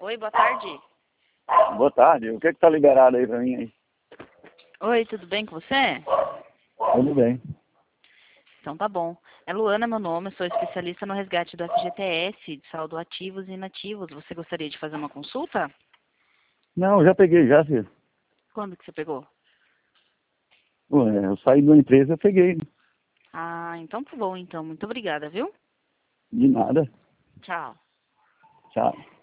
Oi, boa tarde. Boa tarde. O que tá liberado aí pra mim aí? Oi, tudo bem com você? Tudo bem. Então tá bom. É Luana meu nome, eu sou especialista no resgate do FGTS, de saldo ativos e inativos. Você gostaria de fazer uma consulta? Não, já peguei já, filho. Quando que você pegou? Ué, eu saí de uma empresa, eu peguei. Ah, então tá bom então. Muito obrigada, viu? De nada. Tchau. Tchau.